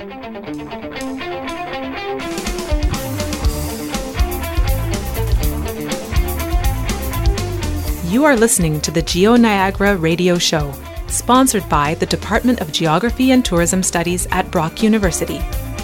You are listening to the GeoNiagara radio show, sponsored by the Department of Geography and Tourism Studies at Brock University.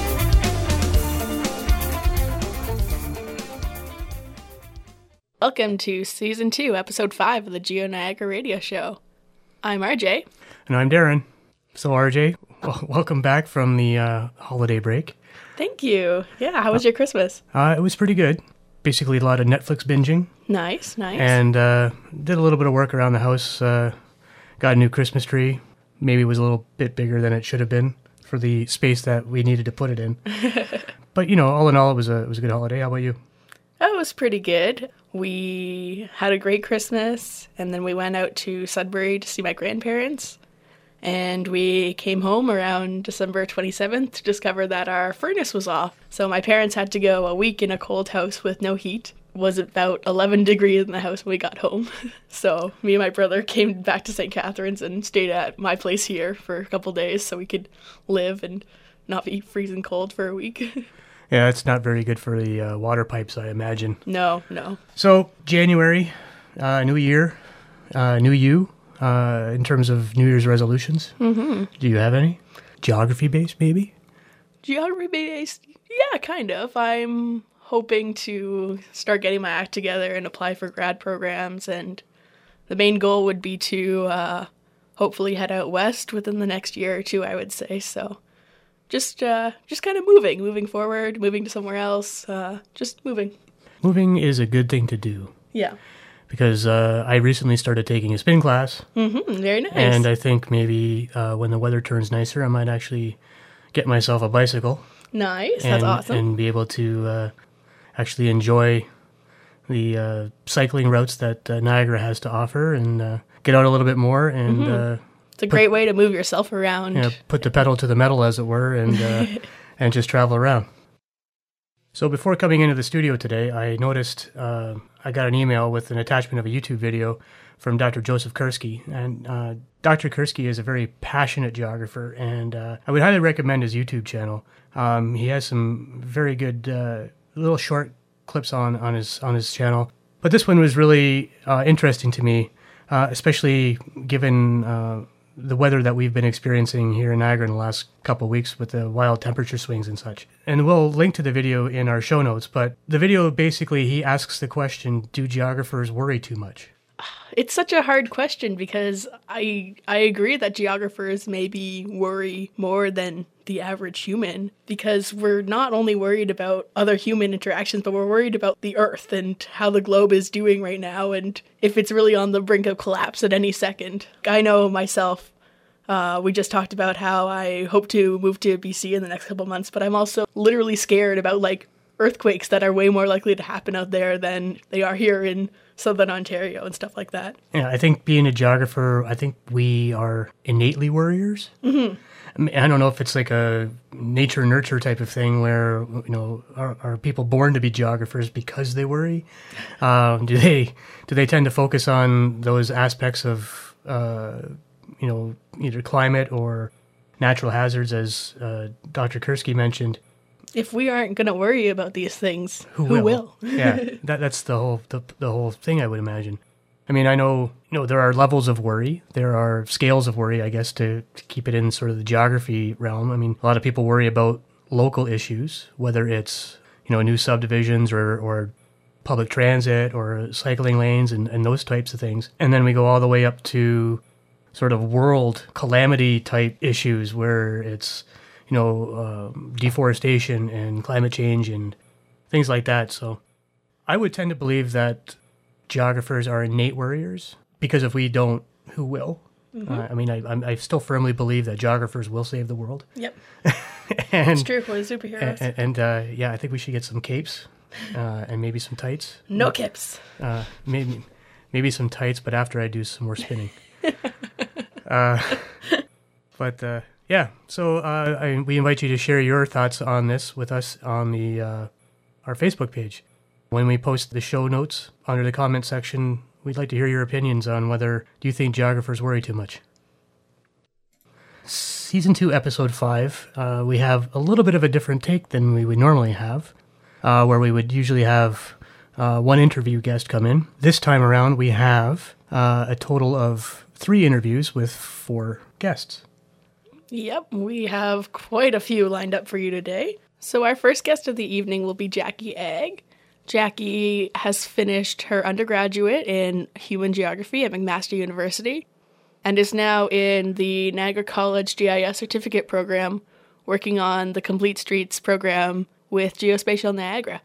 Welcome to Season 2, Episode 5 of the GeoNiagara radio show. I'm RJ. And I'm Darren. So RJ, welcome back from the holiday break. Thank you. Yeah, how was your Christmas? It was pretty good. Basically a lot of Netflix binging. Nice. And did a little bit of work around the house. Got a new Christmas tree. Maybe it was a little bit bigger than it should have been for the space that we needed to put it in. But, you know, all in all, it was a good holiday. How about you? It was pretty good. We had a great Christmas, and then we went out to Sudbury to see my grandparents. And we came home around December 27th to discover that our furnace was off. So my parents had to go a week in a cold house with no heat. It was about 11 degrees in the house when we got home. So me and my brother came back to St. Catharines and stayed at my place here for a couple days so we could live and not be freezing cold for a week. Yeah, it's not very good for the water pipes, I imagine. No. So, January, new year, new you, in terms of New Year's resolutions. Mm-hmm. Do you have any? Geography-based, maybe? Geography-based? Yeah, kind of. I'm hoping to start getting my act together and apply for grad programs, and the main goal would be to hopefully head out west within the next year or two, I would say, so... Just kind of moving forward, moving to somewhere else, just moving. Moving is a good thing to do. Yeah. Because I recently started taking a spin class. Mm-hmm, very nice. And I think maybe when the weather turns nicer, I might actually get myself a bicycle. Nice, that's awesome. And be able to actually enjoy the cycling routes that Niagara has to offer and get out a little bit more and... Mm-hmm. It's a great way to move yourself around. Yeah, put the pedal to the metal, as it were, and and just travel around. So before coming into the studio today, I noticed I got an email with an attachment of a YouTube video from Dr. Joseph Kurski. And Dr. Kurski is a very passionate geographer, and I would highly recommend his YouTube channel. He has some very good little short clips on his channel. But this one was really interesting to me, especially given... the weather that we've been experiencing here in Niagara in the last couple of weeks with the wild temperature swings and such. And we'll link to the video in our show notes, but the video basically, he asks the question, do geographers worry too much? It's such a hard question because I agree that geographers maybe worry more than the average human because we're not only worried about other human interactions, but we're worried about the Earth and how the globe is doing right now and if it's really on the brink of collapse at any second. I know myself, we just talked about how I hope to move to BC in the next couple months, but I'm also literally scared about like earthquakes that are way more likely to happen out there than they are here in Southern Ontario and stuff like that. Yeah, I think being a geographer, I think we are innately worriers. Mm-hmm. I mean, I don't know if it's like a nature-nurture type of thing where, you know, are people born to be geographers because they worry? Do they tend to focus on those aspects of, you know, either climate or natural hazards, as Dr. Kurski mentioned? If we aren't going to worry about these things, who will? Yeah, that's the whole thing, I would imagine. I mean, I know, you know, there are levels of worry. There are scales of worry, I guess, to keep it in sort of the geography realm. I mean, a lot of people worry about local issues, whether it's, you know, new subdivisions or public transit or cycling lanes and those types of things. And then we go all the way up to sort of world calamity type issues where it's, you know, deforestation and climate change and things like that. So I would tend to believe that geographers are innate worriers because if we don't, who will? Mm-hmm. I mean, I still firmly believe that geographers will save the world. Yep. And, it's true for the superheroes. And yeah, I think we should get some capes and maybe some tights. No capes. Maybe some tights, but after I do some more spinning. But yeah, so we invite you to share your thoughts on this with us on the our Facebook page. When we post the show notes under the comment section, we'd like to hear your opinions on whether do you think geographers worry too much. Season 2, Episode 5, we have a little bit of a different take than we would normally have, where we would usually have one interview guest come in. This time around, we have a total of 3 interviews with 4 guests. Yep, we have quite a few lined up for you today. So our first guest of the evening will be Jackie Egg. Jackie has finished her undergraduate in human geography at McMaster University and is now in the Niagara College GIS certificate program, working on the Complete Streets program with Geospatial Niagara.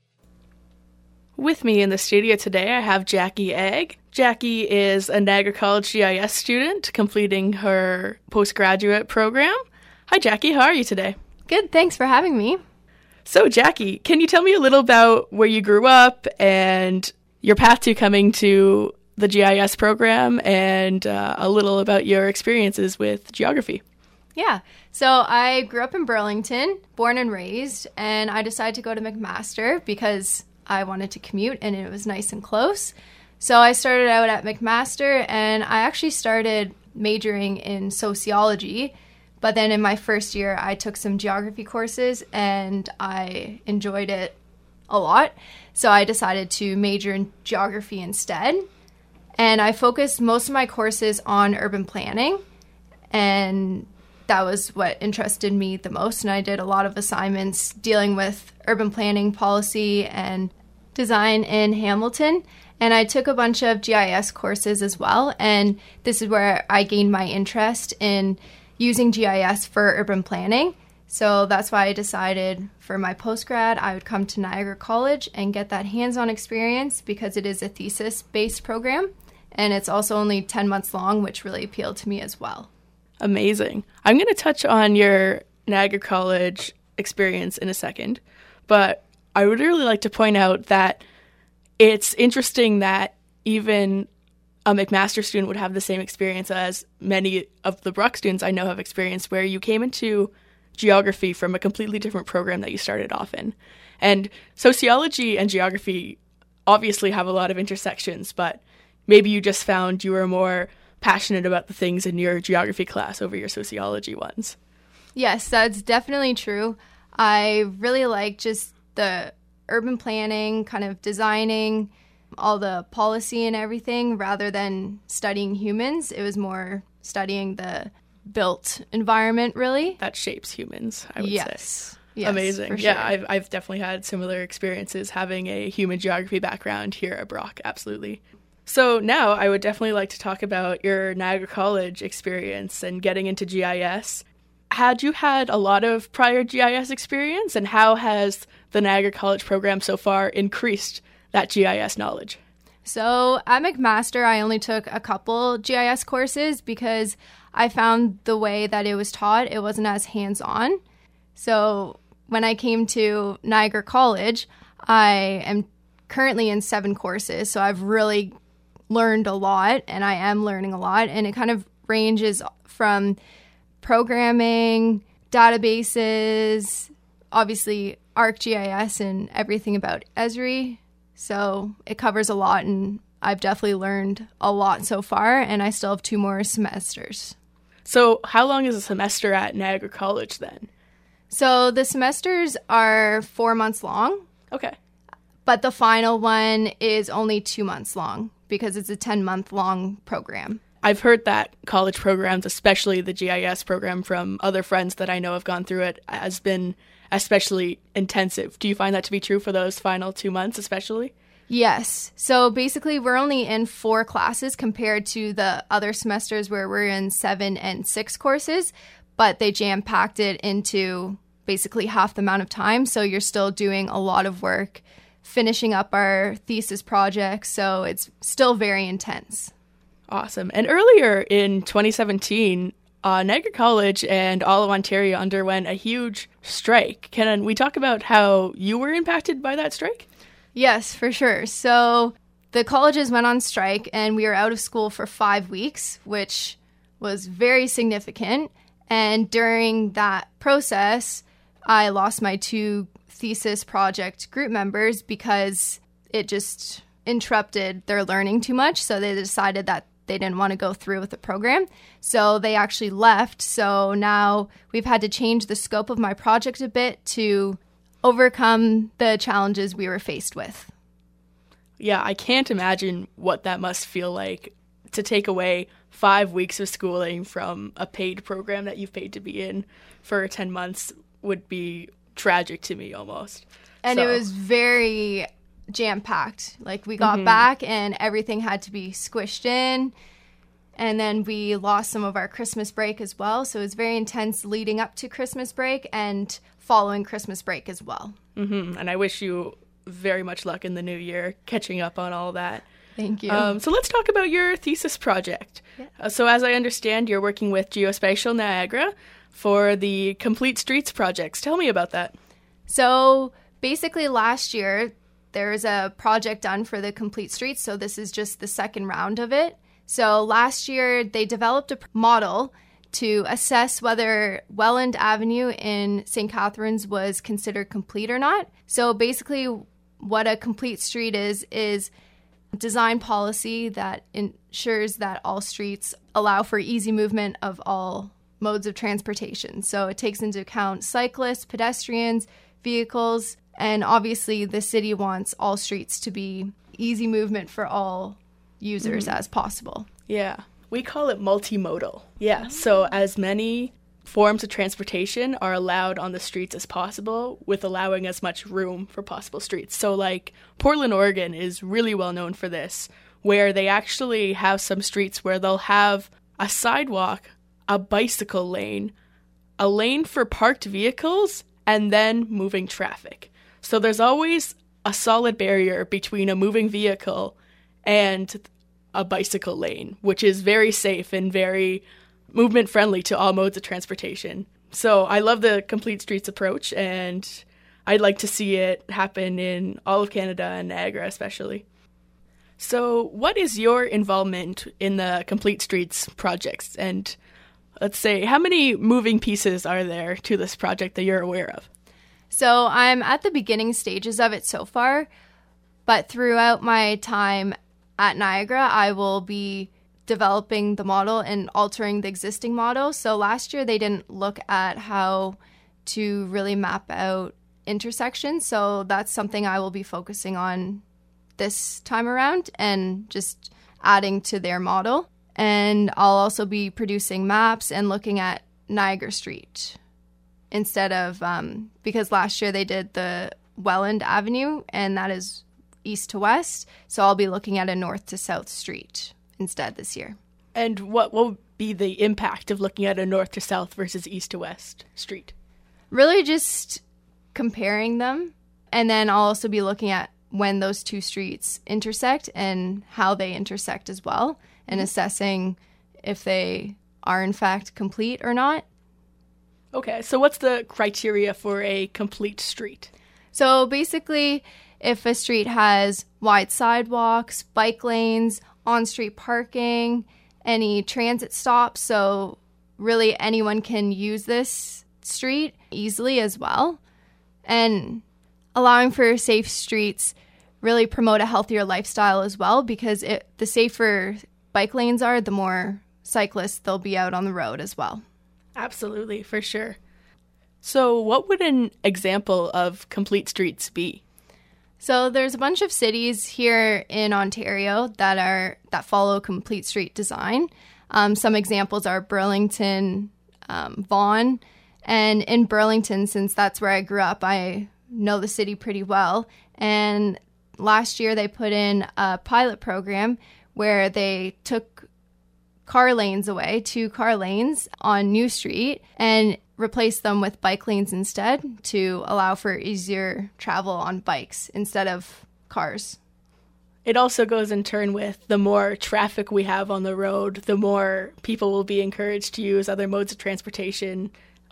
With me in the studio today, I have Jackie Egg. Jackie is a Niagara College GIS student completing her postgraduate program. Hi, Jackie. How are you today? Good. Thanks for having me. So, Jackie, can you tell me a little about where you grew up and your path to coming to the GIS program and a little about your experiences with geography? Yeah. So I grew up in Burlington, born and raised, and I decided to go to McMaster because I wanted to commute and it was nice and close. So I started out at McMaster and I actually started majoring in sociology. But then in my first year, I took some geography courses and I enjoyed it a lot. So I decided to major in geography instead. And I focused most of my courses on urban planning. And that was what interested me the most. And I did a lot of assignments dealing with urban planning policy and design in Hamilton. And I took a bunch of GIS courses as well. And this is where I gained my interest in using GIS for urban planning. So that's why I decided for my postgrad, I would come to Niagara College and get that hands-on experience because it is a thesis-based program. And it's also only 10 months long, which really appealed to me as well. Amazing. I'm going to touch on your Niagara College experience in a second, but I would really like to point out that it's interesting that even a McMaster student would have the same experience as many of the Brock students I know have experienced, where you came into geography from a completely different program that you started off in. And sociology and geography obviously have a lot of intersections, but maybe you just found you were more passionate about the things in your geography class over your sociology ones. Yes, that's definitely true. I really like just the urban planning, kind of designing all the policy and everything rather than studying humans. It was more studying the built environment, really. That shapes humans, I would say. Yes, amazing. For Yeah, sure. I've definitely had similar experiences having a human geography background here at Brock, absolutely. So now I would definitely like to talk about your Niagara College experience and getting into GIS. Had you had a lot of prior GIS experience, and how has the Niagara College program so far increased that GIS knowledge? So at McMaster, I only took a couple GIS courses because I found the way that it was taught, it wasn't as hands-on. So when I came to Niagara College, I am currently in 7 courses. So I've really learned a lot, and I am learning a lot. And it kind of ranges from programming, databases, obviously ArcGIS, and everything about Esri. So it covers a lot, and I've definitely learned a lot so far, and I still have 2 more semesters. So how long is a semester at Niagara College then? So the semesters are 4 months long, Okay. but the final one is only 2 months long because it's a 10-month-long program. I've heard that college programs, especially the GIS program from other friends that I know have gone through it, has been especially intensive. Do you find that to be true for those final 2 months especially? Yes. So basically, we're only in 4 classes compared to the other semesters where we're in 7 and 6 courses, but they jam-packed it into basically half the amount of time. So you're still doing a lot of work, finishing up our thesis projects. So it's still very intense. Awesome. And earlier in 2017, Niagara College and all of Ontario underwent a huge strike. Can we talk about how you were impacted by that strike? Yes, for sure. So the colleges went on strike and we were out of school for 5 weeks, which was very significant. And during that process, I lost my 2 thesis project group members because it just interrupted their learning too much. So they decided that they didn't want to go through with the program. So they actually left. So now we've had to change the scope of my project a bit to overcome the challenges we were faced with. Yeah, I can't imagine what that must feel like to take away 5 weeks of schooling from a paid program that you've paid to be in for 10 months would be tragic to me almost. And So- it was very jam-packed. Like, we got back and everything had to be squished in. And then we lost some of our Christmas break as well. So it was very intense leading up to Christmas break and following Christmas break as well. And I wish you very much luck in the new year, catching up on all that. Thank you. So let's talk about your thesis project. So as I understand, you're working with Geospatial Niagara for the Complete Streets projects. Tell me about that. So basically last year, there was a project done for the Complete Streets. So this is just the second round of it. So last year, they developed a model to assess whether Welland Avenue in St. Catharines was considered complete or not. So basically, what a complete street is design policy that ensures that all streets allow for easy movement of all modes of transportation. So it takes into account cyclists, pedestrians, vehicles, and obviously the city wants all streets to be easy movement for all users as possible. Yeah, we call it multimodal. Yeah, so as many forms of transportation are allowed on the streets as possible, with allowing as much room for possible streets. So like Portland, Oregon is really well known for this, where they actually have some streets where they'll have a sidewalk, a bicycle lane, a lane for parked vehicles, and then moving traffic. So there's always a solid barrier between a moving vehicle and a bicycle lane, which is very safe and very movement friendly to all modes of transportation. So I love the Complete Streets approach, and I'd like to see it happen in all of Canada and Niagara especially. So what is your involvement in the Complete Streets projects? And let's say, how many moving pieces are there to this project that you're aware of? So I'm at the beginning stages of it so far, but throughout my time at Niagara, I will be developing the model and altering the existing model. So last year they didn't look at how to really map out intersections. So that's something I will be focusing on this time around and just adding to their model. And I'll also be producing maps and looking at Niagara Street instead of, because last year they did the Welland Avenue and that is east to west. So I'll be looking at a north to south street instead this year. And what will be the impact of looking at a north to south versus east to west street? Really just comparing them. And then I'll also be looking at when those two streets intersect and how they intersect as well, and assessing if they are in fact complete or not. Okay, so what's the criteria for a complete street? So basically, if a street has wide sidewalks, bike lanes, on-street parking, any transit stops, so really anyone can use this street easily as well. And allowing for safe streets really promote a healthier lifestyle as well, because the safer bike lanes are, the more cyclists there'll be out on the road as well. Absolutely, for sure. So what would an example of complete streets be? So there's a bunch of cities here in Ontario that follow complete street design. Some examples are Burlington, Vaughan, and in Burlington, since that's where I grew up, I know the city pretty well. And last year they put in a pilot program where they took car lanes away, 2 car lanes on New Street, and replaced them with bike lanes instead to allow for easier travel on bikes instead of cars. It also goes in turn with the more traffic we have on the road, the more people will be encouraged to use other modes of transportation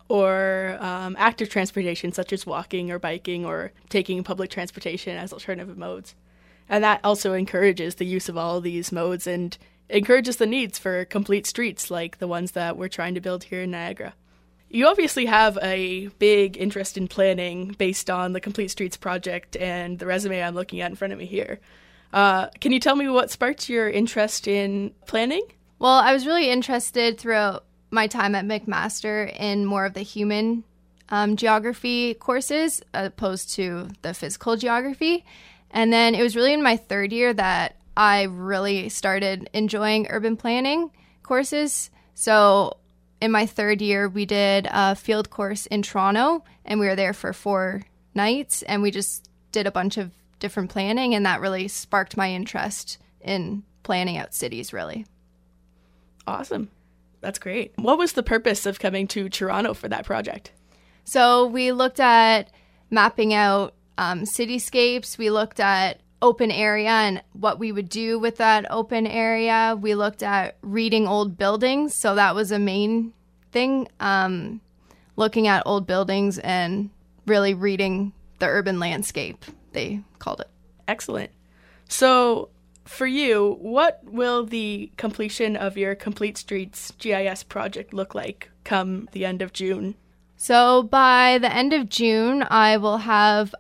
or active transportation, such as walking or biking or taking public transportation as alternative modes. And that also encourages the use of all of these modes and encourages the needs for complete streets like the ones that we're trying to build here in Niagara. You obviously have a big interest in planning based on the Complete Streets project and the resume I'm looking at in front of me here. Can you tell me what sparked your interest in planning? Well, I was really interested throughout my time at McMaster in more of the human geography courses opposed to the physical geography. And then it was really in my third year that I really started enjoying urban planning courses. So in my third year, we did a field course in Toronto, and we were there for 4 nights, and we just did a bunch of different planning, and that really sparked my interest in planning out cities, really. Awesome. That's great. What was the purpose of coming to Toronto for that project? So we looked at mapping out cityscapes. We looked at open area and what we would do with that open area. We looked at reading old buildings. So that was a main thing, looking at old buildings and really reading the urban landscape, they called it. Excellent. So for you, what will the completion of your Complete Streets GIS project look like come the end of June? So by the end of June, I will have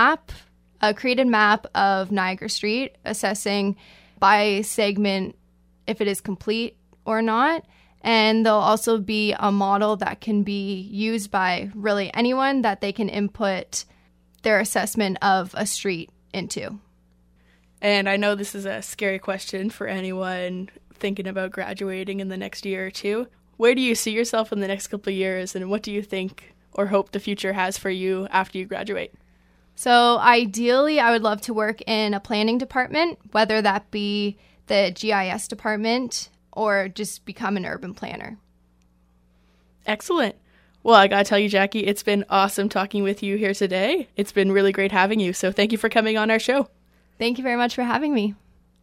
a created map of Niagara Street, assessing by segment if it is complete or not. And there'll also be a model that can be used by really anyone that they can input their assessment of a street into. And I know this is a scary question for anyone thinking about graduating in the next year or two. Where do you see yourself in the next couple of years, and what do you think or hope the future has for you after you graduate? So ideally, I would love to work in a planning department, whether that be the GIS department or just become an urban planner. Excellent. Well, I gotta tell you, Jackie, it's been awesome talking with you here today. It's been really great having you, so thank you for coming on our show. Thank you very much for having me.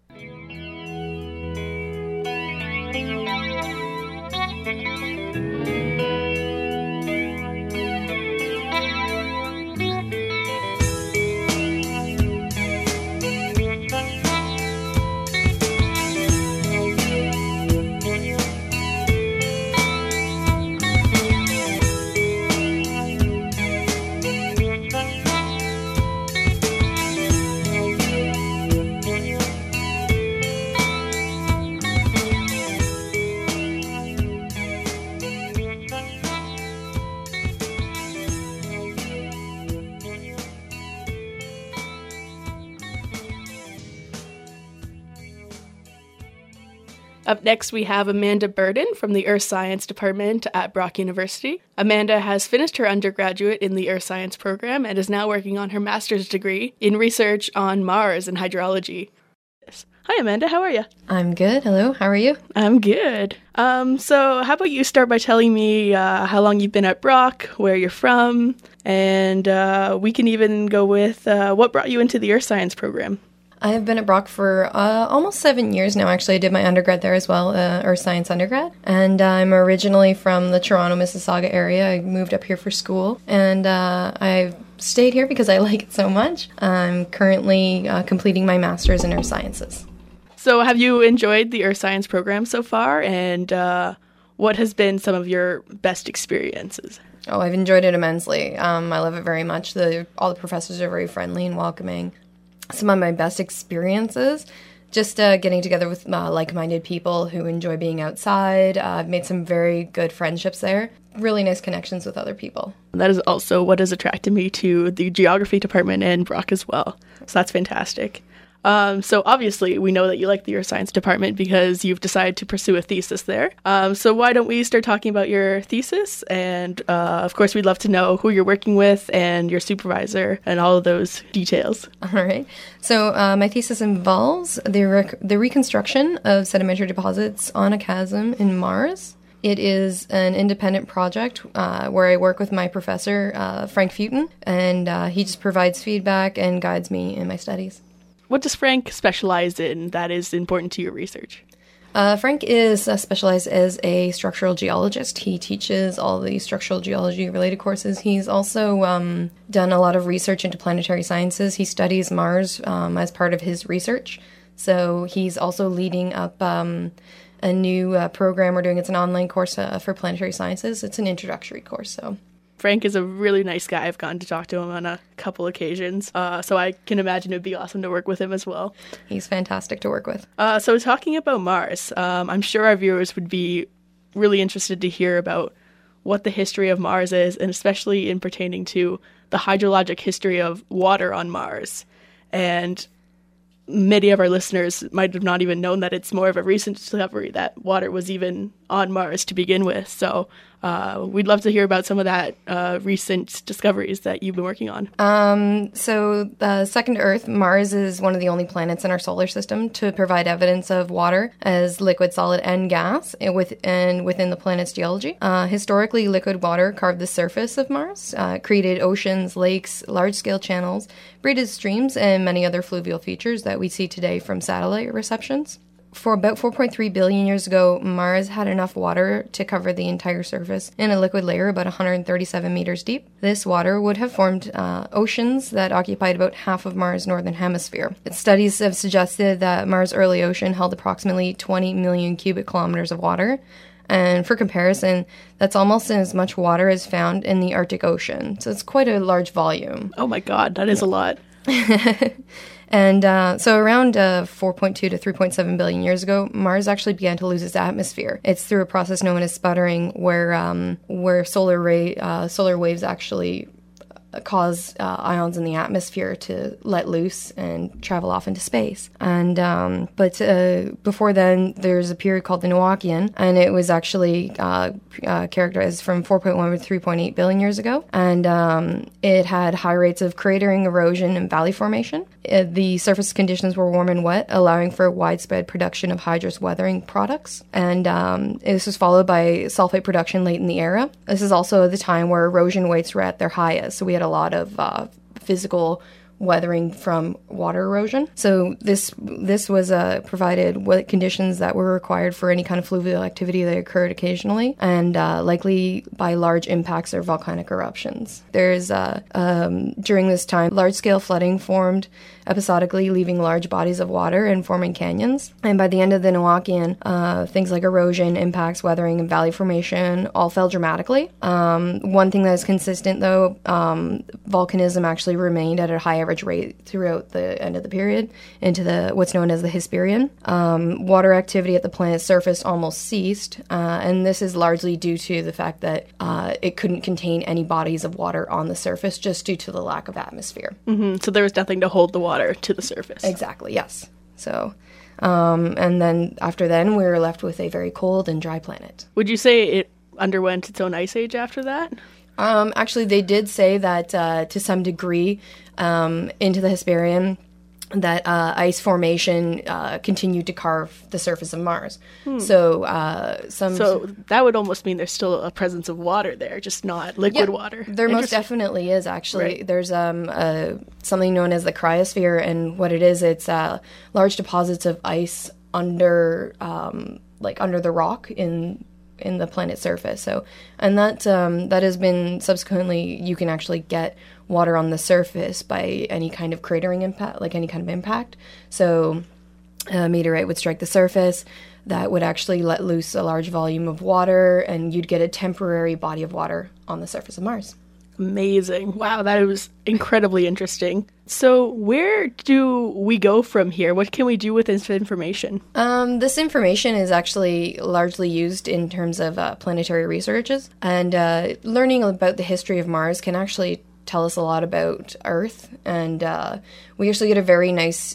Up next, we have Amanda Burden from the Earth Science Department at Brock University. Amanda has finished her undergraduate in the Earth Science program and is now working on her master's degree in research on Mars and hydrology. Hi, Amanda. How are you? I'm good. Hello. How are you? I'm good. So how about you start by telling me how long you've been at Brock, where you're from, and we can even go with what brought you into the Earth Science program. I have been at Brock for almost 7 years now, actually. I did my undergrad there as well, Earth Science undergrad. And I'm originally from the Toronto, Mississauga area. I moved up here for school, and I've stayed here because I like it so much. I'm currently completing my master's in Earth Sciences. So have you enjoyed the Earth Science program so far, and what has been some of your best experiences? Oh, I've enjoyed it immensely. I love it very much. All the professors are very friendly and welcoming. Some of my best experiences, just getting together with like-minded people who enjoy being outside. I've made some very good friendships there. Really nice connections with other people. That is also what has attracted me to the geography department and Brock as well. So that's fantastic. So obviously we know that you like the Earth Science department because you've decided to pursue a thesis there. So why don't we start talking about your thesis? And of course, we'd love to know who you're working with and your supervisor and all of those details. All right. So my thesis involves the reconstruction of sedimentary deposits on a chasm in Mars. It is an independent project where I work with my professor, Frank Futon, and he just provides feedback and guides me in my studies. What does Frank specialize in that is important to your research? Frank is specialized as a structural geologist. He teaches all the structural geology-related courses. He's also done a lot of research into planetary sciences. He studies Mars as part of his research. So he's also leading up a new program we're doing. It's an online course for planetary sciences. It's an introductory course. So Frank is a really nice guy. I've gotten to talk to him on a couple occasions, so I can imagine it would be awesome to work with him as well. He's fantastic to work with. So talking about Mars, I'm sure our viewers would be really interested to hear about what the history of Mars is, and especially in pertaining to the hydrologic history of water on Mars. And many of our listeners might have not even known that it's more of a recent discovery that water was even on Mars to begin with. So we'd love to hear about some of that recent discoveries that you've been working on. So second to Earth, Mars is one of the only planets in our solar system to provide evidence of water as liquid, solid, and gas within the planet's geology. Historically, liquid water carved the surface of Mars, created oceans, lakes, large-scale channels, braided streams, and many other fluvial features that we see today from satellite receptions. For about 4.3 billion years ago, Mars had enough water to cover the entire surface in a liquid layer about 137 meters deep. This water would have formed oceans that occupied about half of Mars' northern hemisphere. Studies have suggested that Mars' early ocean held approximately 20 million cubic kilometers of water. And for comparison, that's almost as much water as found in the Arctic Ocean. So it's quite a large volume. Oh my God, that is a lot. And so around 4.2 to 3.7 billion years ago, Mars actually began to lose its atmosphere. It's through a process known as sputtering, where solar waves actually cause ions in the atmosphere to let loose and travel off into space. And but before then, there's a period called the Noachian, and it was actually characterized from 4.1 to 3.8 billion years ago. And it had high rates of cratering, erosion, and valley formation. The surface conditions were warm and wet, allowing for widespread production of hydrous weathering products. And this was followed by sulfate production late in the era. This is also the time where erosion rates were at their highest. So we had a lot of physical weathering from water erosion. So this was provided what conditions that were required for any kind of fluvial activity that occurred occasionally, and likely by large impacts or volcanic eruptions. There's during this time, large-scale flooding formed episodically, leaving large bodies of water and forming canyons. And by the end of the Noachian, things like erosion, impacts, weathering, and valley formation all fell dramatically. One thing that is consistent, though, volcanism actually remained at a high average rate throughout the end of the period into what's known as the Hesperian. Water activity at the planet's surface almost ceased, and this is largely due to the fact that it couldn't contain any bodies of water on the surface just due to the lack of atmosphere. Mm-hmm. So there was nothing to hold the water to the surface. Exactly, yes. So, and then after then, we were left with a very cold and dry planet. Would you say it underwent its own ice age after that? Actually, they did say that to some degree into the Hesperian, that ice formation continued to carve the surface of Mars. So that would almost mean there's still a presence of water there, just not liquid water. There most definitely is, actually. Right. There's something known as the cryosphere, and what it is, it's large deposits of ice under the rock in the planet's surface. So, and that has been subsequently, you can actually get water on the surface by any kind of cratering impact, like any kind of impact. So a meteorite would strike the surface, that would actually let loose a large volume of water, and you'd get a temporary body of water on the surface of Mars. Amazing. Wow, that was incredibly interesting. So where do we go from here? What can we do with this information? This information is actually largely used in terms of planetary researches, and learning about the history of Mars can actually tell us a lot about Earth, and we actually get a very nice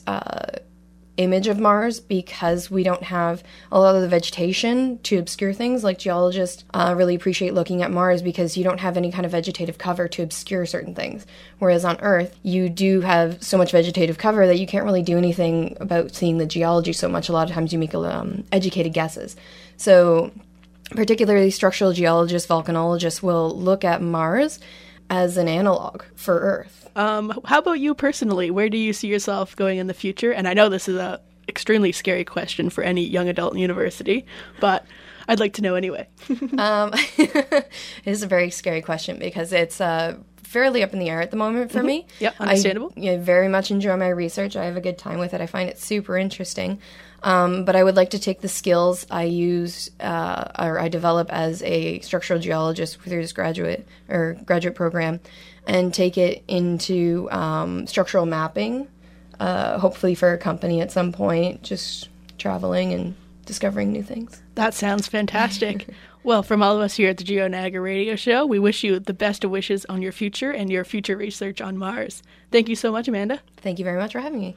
image of Mars because we don't have a lot of the vegetation to obscure things. Like geologists really appreciate looking at Mars because you don't have any kind of vegetative cover to obscure certain things. Whereas on Earth, you do have so much vegetative cover that you can't really do anything about seeing the geology so much. A lot of times you make educated guesses. So particularly structural geologists, volcanologists will look at Mars as an analog for Earth. How about you personally? Where do you see yourself going in the future? And I know this is a extremely scary question for any young adult in university, but I'd like to know anyway. It is a very scary question because it's fairly up in the air at the moment for me. Yep, understandable. I very much enjoy my research. I have a good time with it. I find it super interesting. But I would like to take the skills I use or I develop as a structural geologist through this graduate program and take it into structural mapping, hopefully for a company at some point, just traveling and discovering new things. That sounds fantastic. Well, from all of us here at the Geo Niagara Radio Show, we wish you the best of wishes on your future and your future research on Mars. Thank you so much, Amanda. Thank you very much for having me.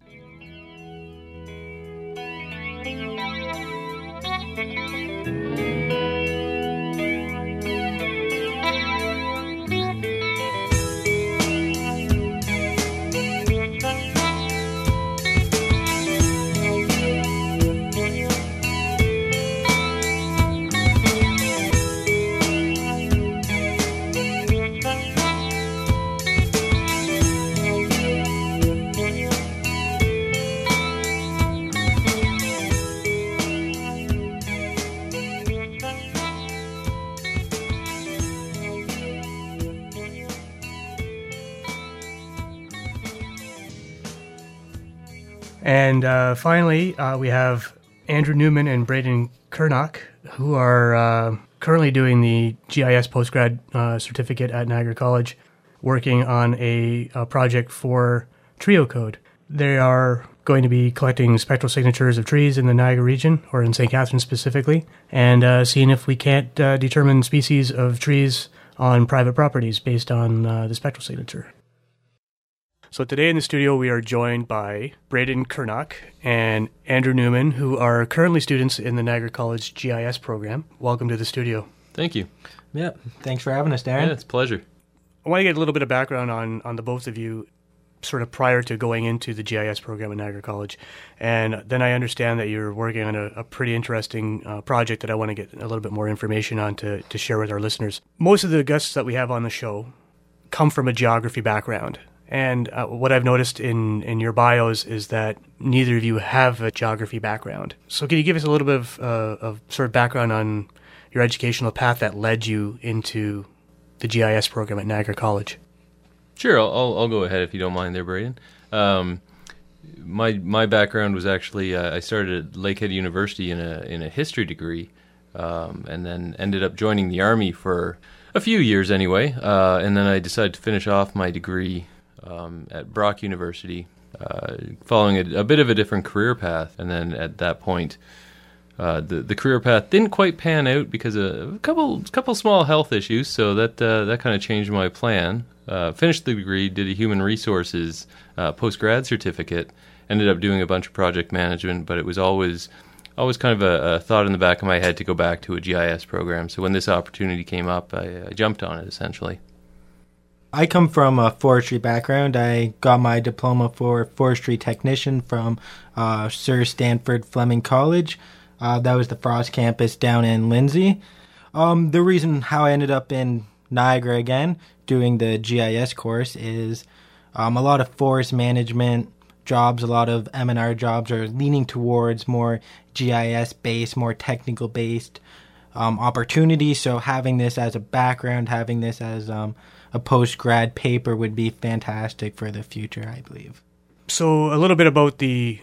And finally, we have Andrew Newman and Braden Kernock, who are currently doing the GIS postgrad certificate at Niagara College, working on a project for Trio Code. They are going to be collecting spectral signatures of trees in the Niagara region, or in St. Catharines specifically, and seeing if we can't determine species of trees on private properties based on the spectral signature. So today in the studio, we are joined by Braden Kernock and Andrew Newman, who are currently students in the Niagara College GIS program. Welcome to the studio. Thank you. Yeah, thanks for having us, Darren. Yeah, it's a pleasure. I want to get a little bit of background on the both of you, sort of prior to going into the GIS program at Niagara College. And then I understand that you're working on a pretty interesting project that I want to get a little bit more information on to share with our listeners. Most of the guests that we have on the show come from a geography background. And what I've noticed in your bios is that neither of you have a geography background. So can you give us a little bit of sort of background on your educational path that led you into the GIS program at Niagara College? Sure, I'll go ahead if you don't mind there, Braden. My background was actually I started at Lakehead University in a history degree, and then ended up joining the Army for a few years anyway, and then I decided to finish off my degree at Brock University, following a bit of a different career path. And then at that point, the career path didn't quite pan out because of a couple small health issues. So that kind of changed my plan. Finished the degree, did a human resources post-grad certificate, ended up doing a bunch of project management, but it was always kind of a thought in the back of my head to go back to a GIS program. So when this opportunity came up, I jumped on it essentially. I come from a forestry background. I got my diploma for forestry technician from Sir Stanford Fleming College. That was the Frost campus down in Lindsay. The reason how I ended up in Niagara again doing the GIS course is a lot of forest management jobs, a lot of M&R jobs are leaning towards more GIS-based, more technical-based opportunities. So having this as a background, having this as a post-grad paper would be fantastic for the future, I believe. So a little bit about the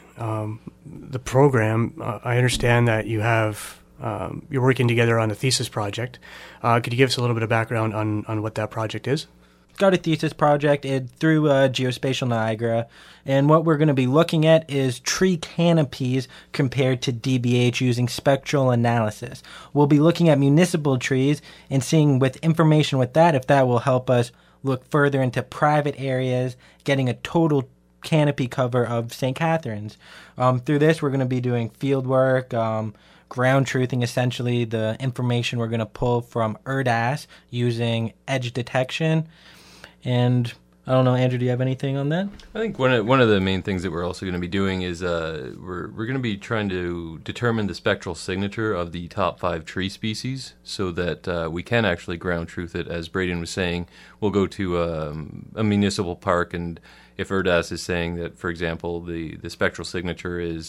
program. I understand that you have you're working together on a thesis project. Could you give us a little bit of background on what that project is? Got a thesis project through Geospatial Niagara, and what we're going to be looking at is tree canopies compared to DBH using spectral analysis. We'll be looking at municipal trees and seeing with information with that if that will help us look further into private areas, getting a total canopy cover of St. Catharines. Through this, we're going to be doing field work, ground truthing, essentially the information we're going to pull from ERDAS using edge detection. And I don't know, Andrew, do you have anything on that? I think one of the main things that we're also going to be doing is we're going to be trying to determine the spectral signature of the top 5 tree species so that we can actually ground truth it. As Braden was saying, we'll go to a municipal park, and if ERDAS is saying that, for example, the spectral signature is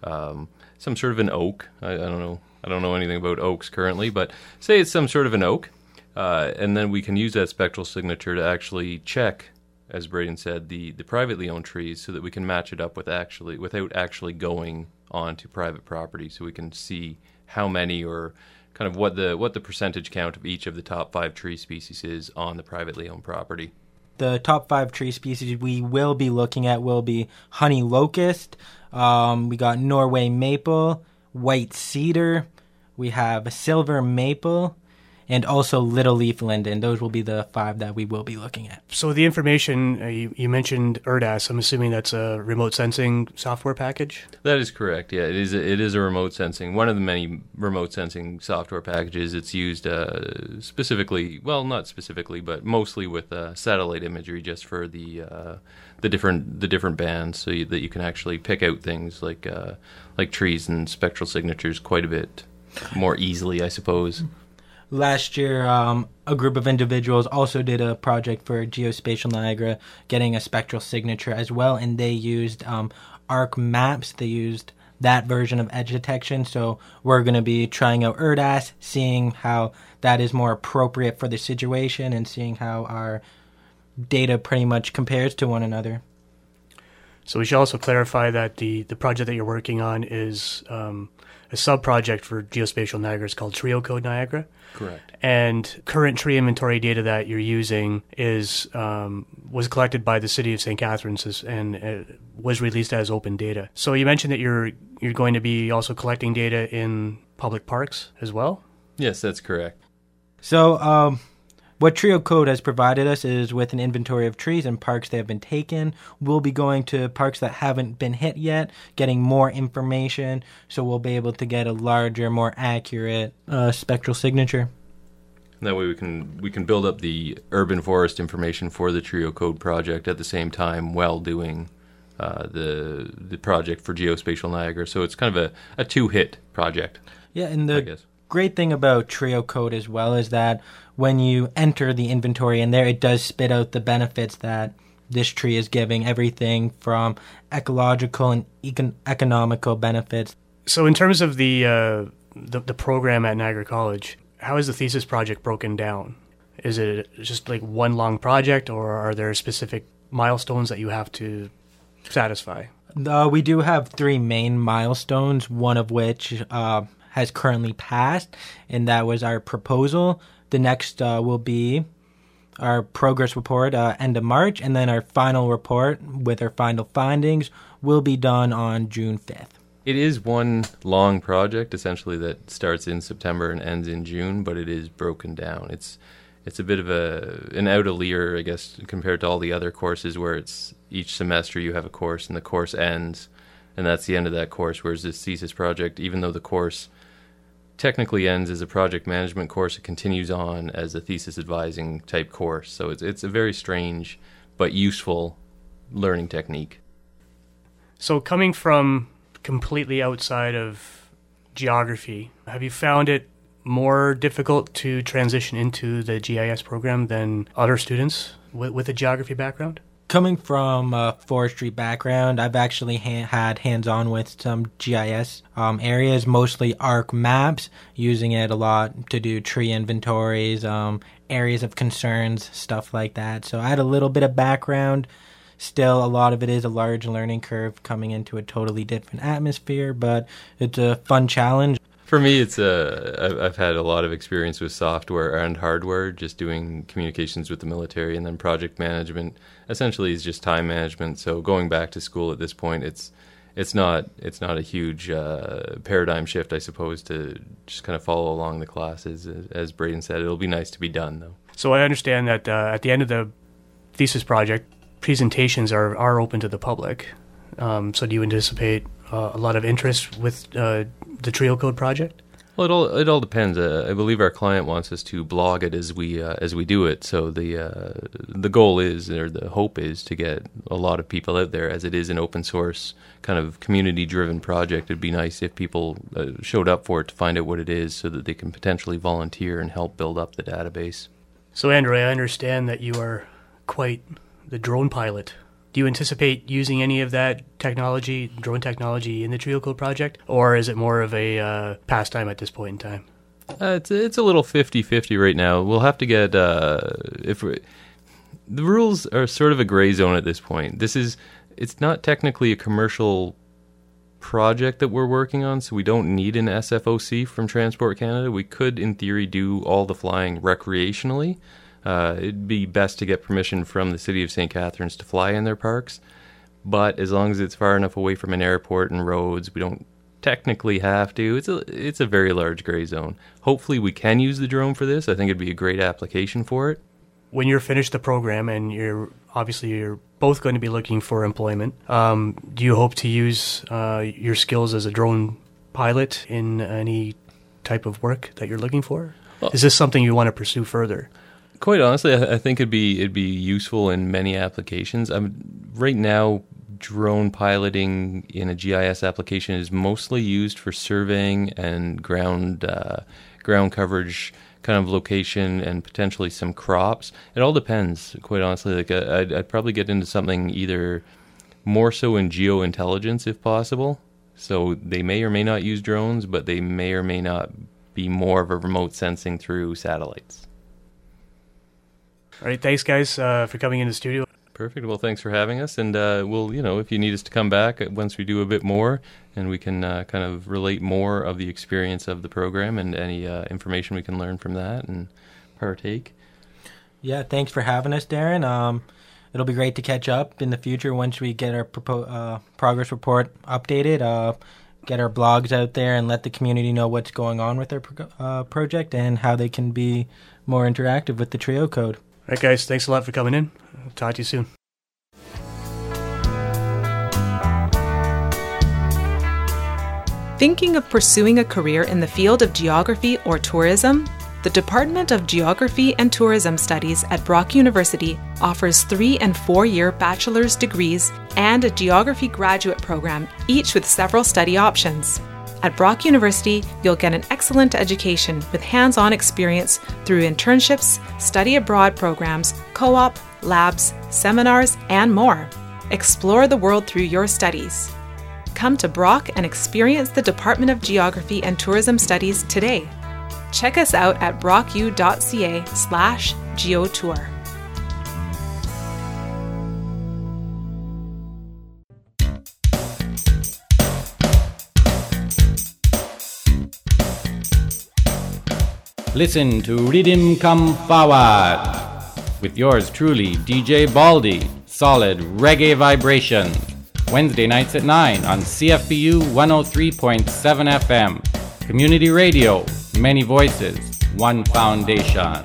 some sort of an oak. I don't know. I don't know anything about oaks currently, but say it's some sort of an oak, and then we can use that spectral signature to actually check, as Braden said, the privately owned trees, so that we can match it up with without actually going onto private property, so we can see how many, or kind of what the percentage count of each of the top 5 tree species is on the privately owned property. The top 5 tree species we will be looking at will be honey locust, we got Norway maple, white cedar, we have silver maple, and also little leaf linden. Those will be the 5 that we will be looking at. So the information, you mentioned ERDAS. I'm assuming that's a remote sensing software package? That is correct. Yeah, it is a remote sensing, one of the many remote sensing software packages. It's used specifically, well, not specifically, but mostly with satellite imagery, just for the different bands, so that you can actually pick out things like trees and spectral signatures quite a bit more easily, I suppose. Last year, a group of individuals also did a project for Geospatial Niagara, getting a spectral signature as well, and they used ARC maps. They used that version of edge detection, so we're going to be trying out ERDAS, seeing how that is more appropriate for the situation, and seeing how our data pretty much compares to one another. So we should also clarify that the project that you're working on is a sub-project for Geospatial Niagara. It's called Trio Code Niagara. Correct. And current tree inventory data that you're using was collected by the City of St. Catharines and was released as open data. So you mentioned that you're going to be also collecting data in public parks as well? Yes, that's correct. So what Trio Code has provided us is with an inventory of trees and parks that have been taken. We'll be going to parks that haven't been hit yet, getting more information, so we'll be able to get a larger, more accurate spectral signature. That way we can build up the urban forest information for the Trio Code project at the same time while doing the project for Geospatial Niagara. So it's kind of a two-hit project. Yeah, and the great thing about Trio Code as well is that when you enter the inventory in there, it does spit out the benefits that this tree is giving, everything from ecological and economical benefits. So in terms of the program at Niagara College, how is the thesis project broken down? Is it just like one long project, or are there specific milestones that you have to satisfy? We do have 3 main milestones, one of which has currently passed, and that was our proposal. The next will be our progress report end of March, and then our final report with our final findings will be done on June 5th. It is one long project, essentially, that starts in September and ends in June, but it is broken down. It's a bit of an out of year, I guess, compared to all the other courses where it's each semester you have a course and the course ends, and that's the end of that course, whereas this thesis project, even though the course technically ends as a project management course, it continues on as a thesis advising type course. So it's a very strange but useful learning technique. So coming from completely outside of geography, have you found it more difficult to transition into the GIS program than other students with a geography background? Coming from a forestry background, I've actually had hands-on with some GIS areas, mostly ARC maps, using it a lot to do tree inventories, areas of concerns, stuff like that. So I had a little bit of background. Still, a lot of it is a large learning curve coming into a totally different atmosphere, but it's a fun challenge. For me, I've had a lot of experience with software and hardware, just doing communications with the military, and then project management essentially is just time management. So going back to school at this point, it's not a huge paradigm shift, I suppose, to just kind of follow along the classes. As Braden said, it'll be nice to be done, though. So I understand that at the end of the thesis project, presentations are open to the public. So do you anticipate a lot of interest with the Trio Code project? Well, it all depends. I believe our client wants us to blog it as we do it. So the goal is, or the hope is, to get a lot of people out there. As it is an open source kind of community driven project, it'd be nice if people showed up for it to find out what it is, so that they can potentially volunteer and help build up the database. So Andrew, I understand that you are quite the drone pilot Do you anticipate using any of that technology, drone technology, in the Trio Code project? Or is it more of a pastime at this point in time? It's a little 50-50 right now. We'll have to get... the rules are sort of a gray zone at this point. It's not technically a commercial project that we're working on, so we don't need an SFOC from Transport Canada. We could, in theory, do all the flying recreationally. It'd be best to get permission from the City of St. Catharines to fly in their parks, but as long as it's far enough away from an airport and roads, we don't technically have to. It's a very large gray zone. Hopefully we can use the drone for this. I think it'd be a great application for it. When you're finished the program and you're both going to be looking for employment, do you hope to use your skills as a drone pilot in any type of work that you're looking for? Is this something you want to pursue further? Quite honestly, I think it'd be useful in many applications. Right now, drone piloting in a GIS application is mostly used for surveying and ground coverage, kind of location, and potentially some crops. It all depends, quite honestly. Like I'd probably get into something either more so in geointelligence if possible. So they may or may not use drones, but they may or may not be more of a remote sensing through satellites. All right, thanks, guys, for coming in the studio. Perfect. Well, thanks for having us. And we'll, if you need us to come back once we do a bit more, and we can kind of relate more of the experience of the program and any information we can learn from that and partake. Yeah, thanks for having us, Darren. It'll be great to catch up in the future once we get our progress report updated, get our blogs out there, and let the community know what's going on with our project and how they can be more interactive with the Trio Code. All right, guys, thanks a lot for coming in. I'll talk to you soon. Thinking of pursuing a career in the field of geography or tourism? The Department of Geography and Tourism Studies at Brock University offers 3- and 4-year bachelor's degrees and a geography graduate program, each with several study options. At Brock University, you'll get an excellent education with hands-on experience through internships, study abroad programs, co-op, labs, seminars, and more. Explore the world through your studies. Come to Brock and experience the Department of Geography and Tourism Studies today. Check us out at brocku.ca/geotour. Listen to Rhythm Come Forward with yours truly, DJ Baldy. Solid reggae vibration. Wednesday nights at 9 on CFBU 103.7 FM. Community radio, many voices, one foundation.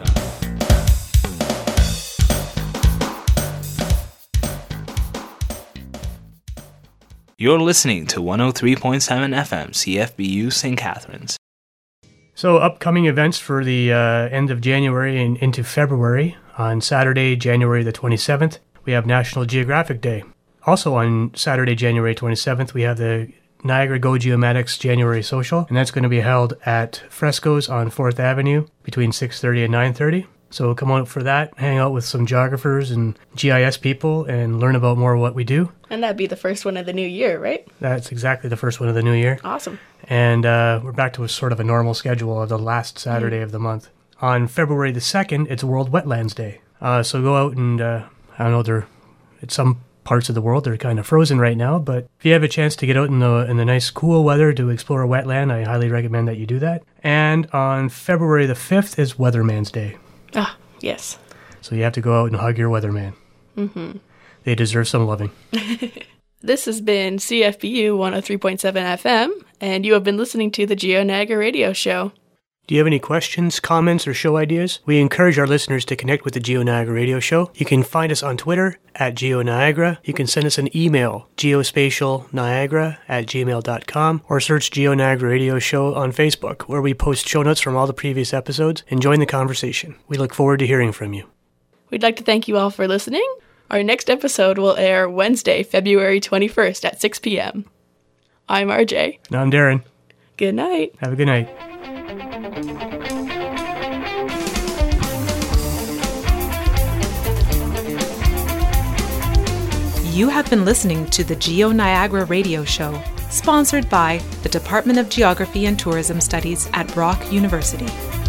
You're listening to 103.7 FM CFBU St. Catharines. So upcoming events for the end of January and into February. On Saturday, January the 27th, we have National Geographic Day. Also on Saturday, January 27th, we have the Niagara Go Geomatics January Social, and that's going to be held at Frescoes on 4th Avenue between 6:30 and 9:30. So come out for that, hang out with some geographers and GIS people, and learn about more of what we do. And that'd be the first one of the new year, right? That's exactly the first one of the new year. Awesome. And we're back to a sort of a normal schedule of the last Saturday of the month. On February the 2nd, it's World Wetlands Day. So go out and, I don't know, at some parts of the world they're kind of frozen right now, but if you have a chance to get out in the nice cool weather to explore a wetland, I highly recommend that you do that. And on February the 5th is Weatherman's Day. Ah, yes. So you have to go out and hug your weatherman. Mm-hmm. They deserve some loving. This has been CFBU 103.7 FM, and you have been listening to the Geo Niagara Radio Show. Do you have any questions, comments, or show ideas? We encourage our listeners to connect with the Geo Niagara Radio Show. You can find us on Twitter at GeoNiagara. You can send us an email, geospatialniagara@gmail.com, or search Geo Niagara Radio Show on Facebook, where we post show notes from all the previous episodes and join the conversation. We look forward to hearing from you. We'd like to thank you all for listening. Our next episode will air Wednesday, February 21st at 6 p.m. I'm RJ. And I'm Darren. Good night. Have a good night. You have been listening to the Geo Niagara Radio Show, sponsored by the Department of Geography and Tourism Studies at Brock University.